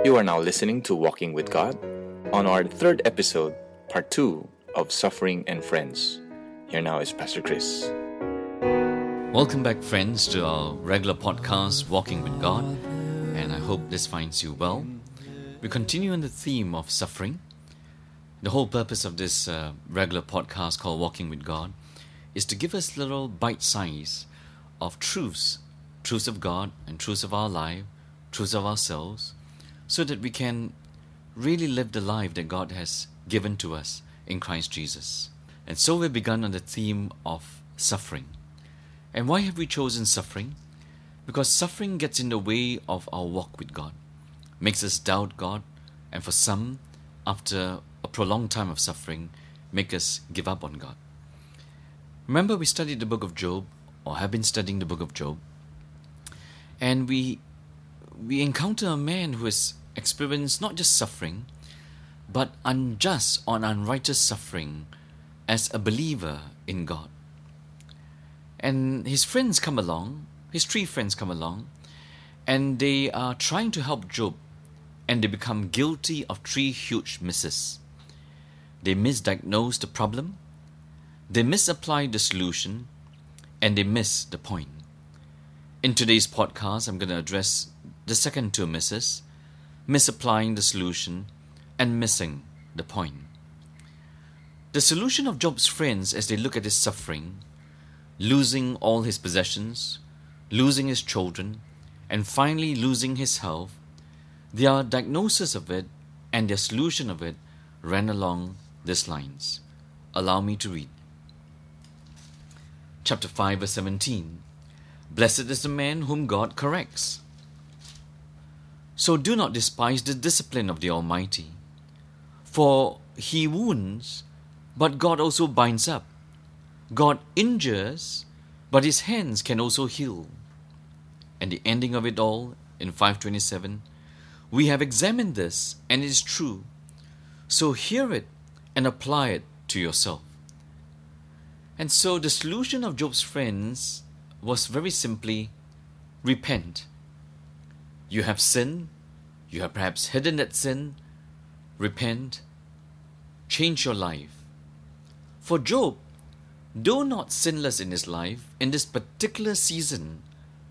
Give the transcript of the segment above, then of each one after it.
You are now listening to Walking with God on our third episode, part 2 of Suffering and Friends. Here now is Pastor Chris. Welcome back, friends, to our regular podcast, Walking with God, and I hope this finds you well. We continue on the theme of suffering. The whole purpose of this regular podcast called Walking with God is to give us little bite size of truths of God and truths of our life, truths of ourselves, so that we can really live the life that God has given to us in Christ Jesus. And so we've begun on the theme of suffering. And why have we chosen suffering? Because suffering gets in the way of our walk with God, makes us doubt God, and for some, after a prolonged time of suffering, make us give up on God. Remember, we studied the book of Job, or have been studying the book of Job, and we encounter a man who has experienced not just suffering, but unjust or unrighteous suffering as a believer in God. And his friends come along, his 3 friends come along, and they are trying to help Job, and they become guilty of 3 huge misses. They misdiagnose the problem, they misapply the solution, and they miss the point. In today's podcast, I'm going to address the second 2 misses, misapplying the solution and missing the point. The solution of Job's friends as they look at his suffering, losing all his possessions, losing his children, and finally losing his health, their diagnosis of it and their solution of it ran along these lines. Allow me to read. Chapter 5, verse 17. Blessed is the man whom God corrects. So do not despise the discipline of the Almighty, for He wounds, but God also binds up. God injures, but His hands can also heal. And the ending of it all, in 5:27, we have examined this, and it is true. So hear it and apply it to yourself. And so the solution of Job's friends was very simply, repent. You have sinned, you have perhaps hidden that sin, repent, change your life. For Job, though not sinless in his life, in this particular season,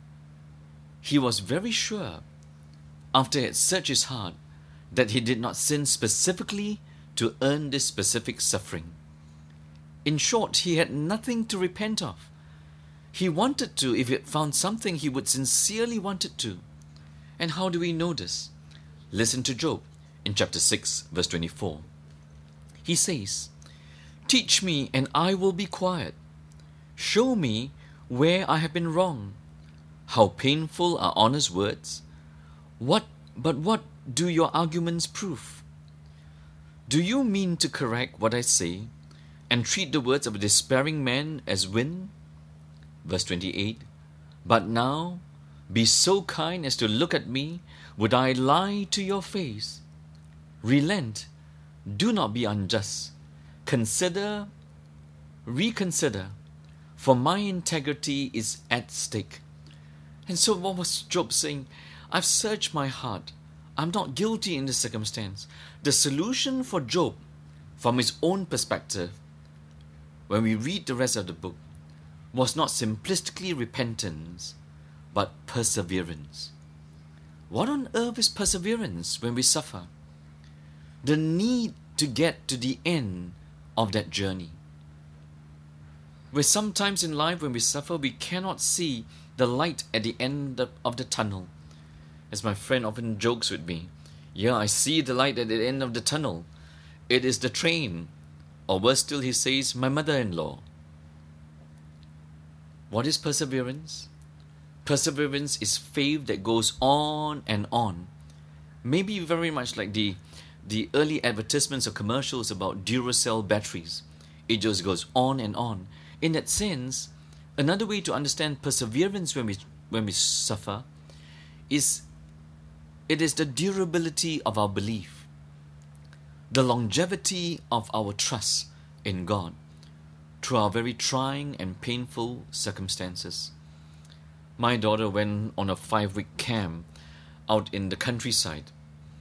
he was very sure, after he had searched his heart, that he did not sin specifically to earn this specific suffering. In short, he had nothing to repent of. He wanted to, if he had found something, he would sincerely wanted to. And how do we know this? Listen to Job in chapter 6, verse 24. He says, teach me and I will be quiet. Show me where I have been wrong. How painful are honest words. But what do your arguments prove? Do you mean to correct what I say and treat the words of a despairing man as wind? Verse 28. But now, be so kind as to look at me, would I lie to your face? Relent, do not be unjust. Reconsider, for my integrity is at stake. And so what was Job saying? I've searched my heart. I'm not guilty in this circumstance. The solution for Job, from his own perspective, when we read the rest of the book, was not simplistically repentance, but perseverance. What on earth is perseverance when we suffer? The need to get to the end of that journey. Where sometimes in life when we suffer, we cannot see the light at the end of the tunnel. As my friend often jokes with me, yeah, I see the light at the end of the tunnel. It is the train. Or worse still, he says, my mother-in-law. What is perseverance? Perseverance is faith that goes on and on. Maybe very much like the early advertisements or commercials about Duracell batteries. It just goes on and on. In that sense, another way to understand perseverance when we suffer is it is the durability of our belief, the longevity of our trust in God through our very trying and painful circumstances. My daughter went on a 5-week camp out in the countryside.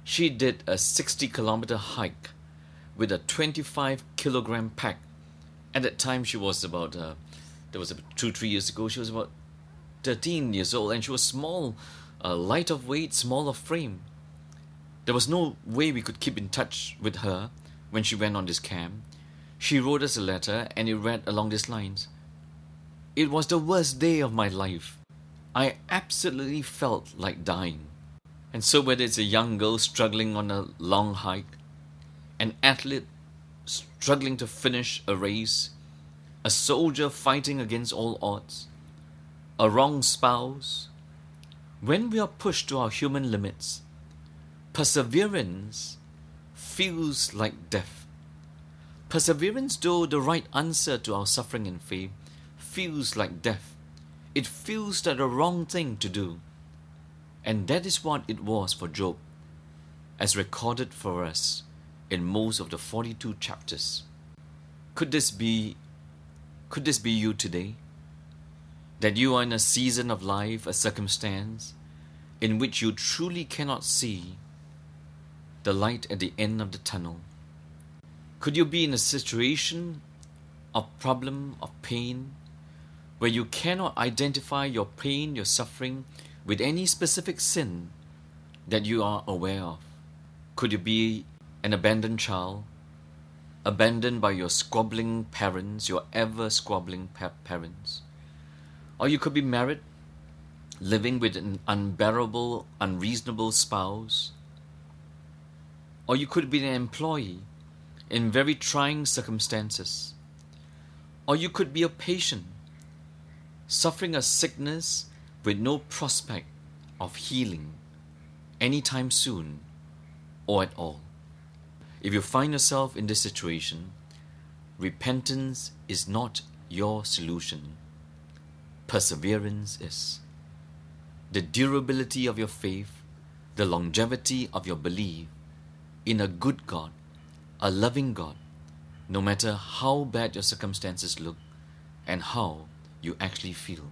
She did a 60-kilometer hike with a 25-kilogram pack. At that time, she was about, that was about 2-3 years ago, she was about 13 years old, and she was small, light of weight, small of frame. There was no way we could keep in touch with her when she went on this camp. She wrote us a letter, and it read along these lines: "It was the worst day of my life. I absolutely felt like dying." And so whether it's a young girl struggling on a long hike, an athlete struggling to finish a race, a soldier fighting against all odds, a wrong spouse, when we are pushed to our human limits, perseverance feels like death. Perseverance, though the right answer to our suffering and faith, feels like death. It feels like the wrong thing to do. And that is what it was for Job, as recorded for us in most of the 42 chapters. Could this be you today? That you are in a season of life, a circumstance, in which you truly cannot see the light at the end of the tunnel? Could you be in a situation of problem, of pain, where you cannot identify your pain, your suffering, with any specific sin that you are aware of? Could you be an abandoned child, abandoned by your squabbling parents, your ever squabbling parents? Or you could be married, living with an unbearable, unreasonable spouse. Or you could be an employee in very trying circumstances. Or you could be a patient, suffering a sickness with no prospect of healing anytime soon or at all. If you find yourself in this situation, repentance is not your solution. Perseverance is. The durability of your faith, the longevity of your belief in a good God, a loving God, no matter how bad your circumstances look and how you actually feel.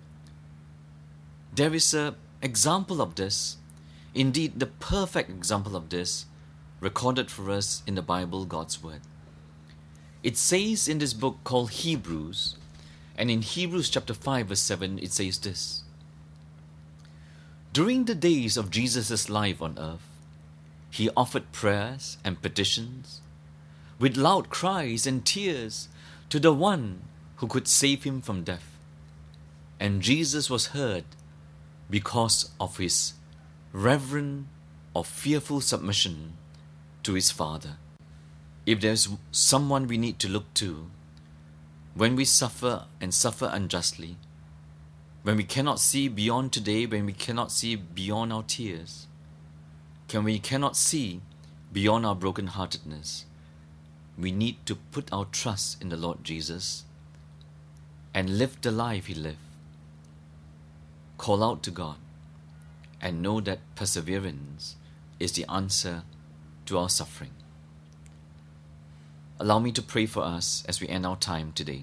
There is an example of this, indeed the perfect example of this, recorded for us in the Bible, God's Word. It says in this book called Hebrews, and in Hebrews chapter 5 verse 7, it says this: "During the days of Jesus' life on earth, he offered prayers and petitions with loud cries and tears to the one who could save him from death. And Jesus was heard because of his reverent or fearful submission to his Father." If there's someone we need to look to when we suffer and suffer unjustly, when we cannot see beyond today, when we cannot see beyond our tears, when we cannot see beyond our brokenheartedness, we need to put our trust in the Lord Jesus and live the life he lived. Call out to God and know that perseverance is the answer to our suffering. Allow me to pray for us as we end our time today.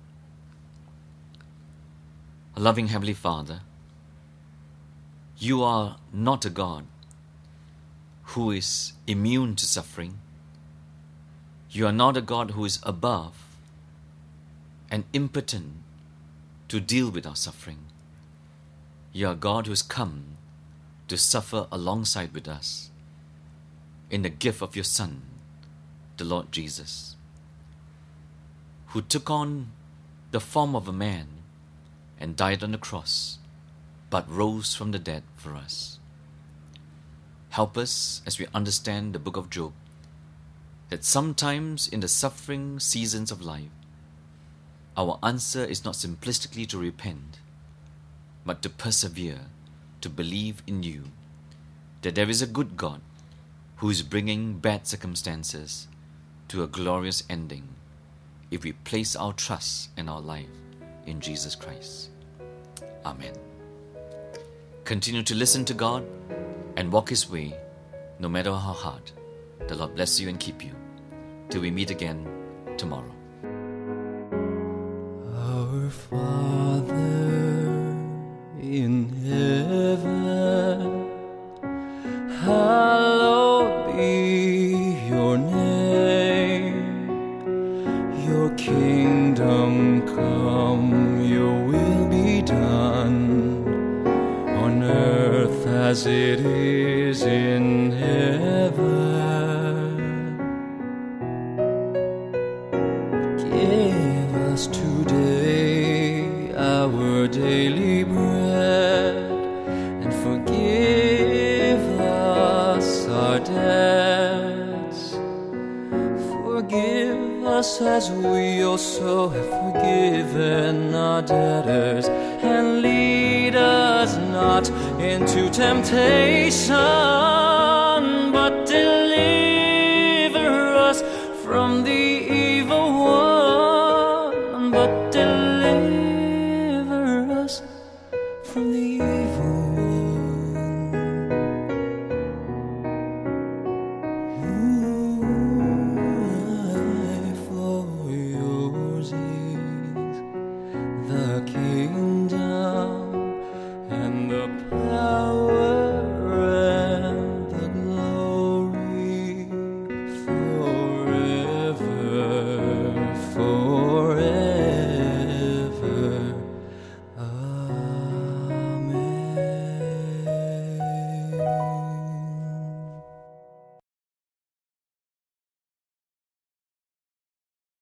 Loving Heavenly Father, you are not a God who is immune to suffering. You are not a God who is above and impotent to deal with our suffering. You are God who has come to suffer alongside with us in the gift of your Son, the Lord Jesus, who took on the form of a man and died on the cross, but rose from the dead for us. Help us as we understand the book of Job, that sometimes in the suffering seasons of life, our answer is not simplistically to repent, but to persevere, to believe in you, that there is a good God who is bringing bad circumstances to a glorious ending if we place our trust and our life in Jesus Christ. Amen. Continue to listen to God and walk His way, no matter how hard. The Lord bless you and keep you. Till we meet again tomorrow. Our Father in heaven, hallowed as it is in heaven. Give us today our daily bread, and forgive us our debts. Forgive us as we also have forgiven our debtors, and lead us not into temptation, but deliver us from the evil one. But deliver us from the evil one.